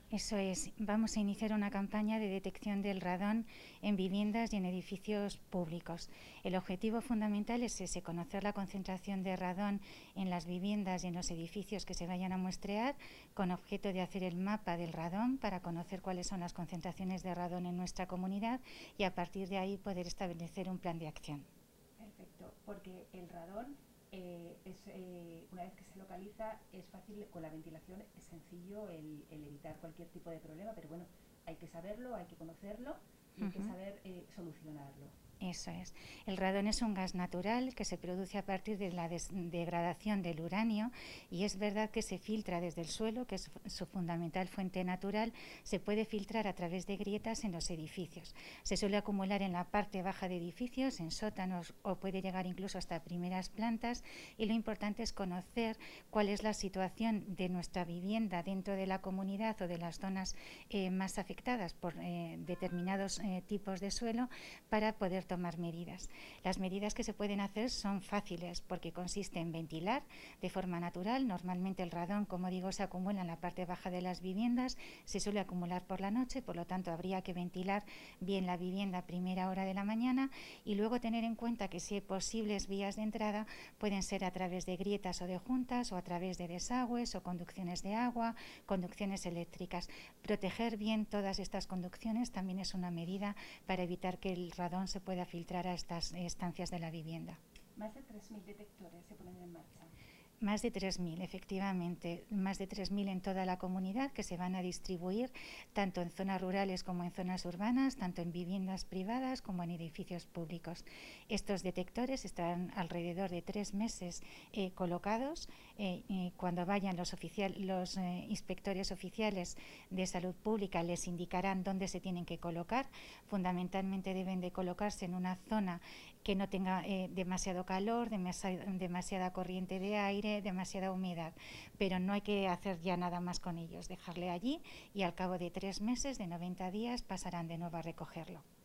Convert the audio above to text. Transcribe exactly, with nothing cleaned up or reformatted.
Eso es, vamos a iniciar una campaña de detección del radón en viviendas y en edificios públicos. El objetivo fundamental es ese, conocer la concentración de radón en las viviendas y en los edificios que se vayan a muestrear, con objeto de hacer el mapa del radón para conocer cuáles son las concentraciones de radón en nuestra comunidad y a partir de ahí poder establecer un plan de acción. Perfecto, porque el radón, eh, es, eh, una vez que se localiza, es fácil, con la ventilación es sencillo el, el evitar cualquier tipo de problema, pero bueno, hay que saberlo, hay que conocerlo y hay que Uh-huh. saber eh, solucionarlo. Eso es. El radón es un gas natural que se produce a partir de la degradación del uranio y es verdad que se filtra desde el suelo, que es su fundamental fuente natural, se puede filtrar a través de grietas en los edificios. Se suele acumular en la parte baja de edificios, en sótanos o puede llegar incluso hasta primeras plantas y lo importante es conocer cuál es la situación de nuestra vivienda dentro de la comunidad o de las zonas eh, más afectadas por eh, determinados eh, tipos de suelo para poder tomar medidas. Las medidas que se pueden hacer son fáciles porque consiste en ventilar de forma natural. Normalmente el radón, como digo, se acumula en la parte baja de las viviendas, se suele acumular por la noche, por lo tanto habría que ventilar bien la vivienda a primera hora de la mañana y luego tener en cuenta que si hay posibles vías de entrada pueden ser a través de grietas o de juntas o a través de desagües o conducciones de agua, conducciones eléctricas. Proteger bien todas estas conducciones también es una medida para evitar que el radón se pueda filtrar a estas estancias de la vivienda. Más de tres mil detectores se ponen en marcha. Más de tres mil, efectivamente, más de tres mil en toda la comunidad que se van a distribuir tanto en zonas rurales como en zonas urbanas, tanto en viviendas privadas como en edificios públicos. Estos detectores estarán alrededor de tres meses eh, colocados. Eh, eh, cuando vayan los, oficial, los eh, inspectores oficiales de salud pública les indicarán dónde se tienen que colocar. Fundamentalmente deben de colocarse en una zona que no tenga eh, demasiado calor, demasiada, demasiada corriente de aire, demasiada humedad, pero no hay que hacer ya nada más con ellos, dejarle allí y al cabo de tres meses, de noventa días, pasarán de nuevo a recogerlo.